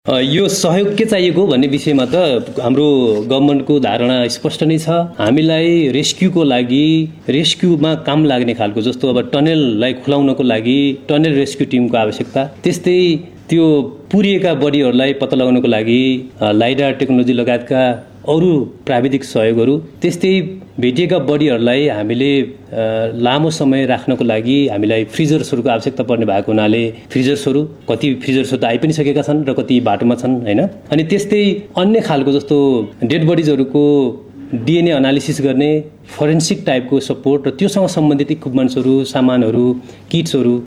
यो सहयोग के चाहिएको भन्ने विषयमा त हाम्रो गभर्नमेन्टको धारणा स्पष्ट नै छ। हामीलाई रेस्क्युको लागि रेस्क्युमा काम लाग्ने खालको जस्तो अब टनेललाई खुलाउनको लागि टनेल रेस्क्यु टिमको आवश्यकता, त्यस्तै त्यो पुरिएका बडीहरूलाई पत्ता लगाउनको लागि लाइडार टेक्नोलोजी लगायतका अरू प्राविधिक सहयोगहरू, त्यस्तै भेटिएका बडीहरूलाई हामीले लामो समय राख्नको लागि हामीलाई फ्रिजर्सहरूको आवश्यकता पर्ने भएको हुनाले फ्रिजर्सहरू कति फ्रिजर्सहरू त आइ पनि सकेका छन् र कति बाटोमा छन् हैन। अनि त्यस्तै अन्य खालको जस्तो डेड बडीजहरूको डिएनए एनालिसिस गर्ने फोरेन्सिक टाइपको सपोर्ट र त्योसँग सम्बन्धित इक्विपमेन्ट्सहरू, सामानहरू, किट्सहरू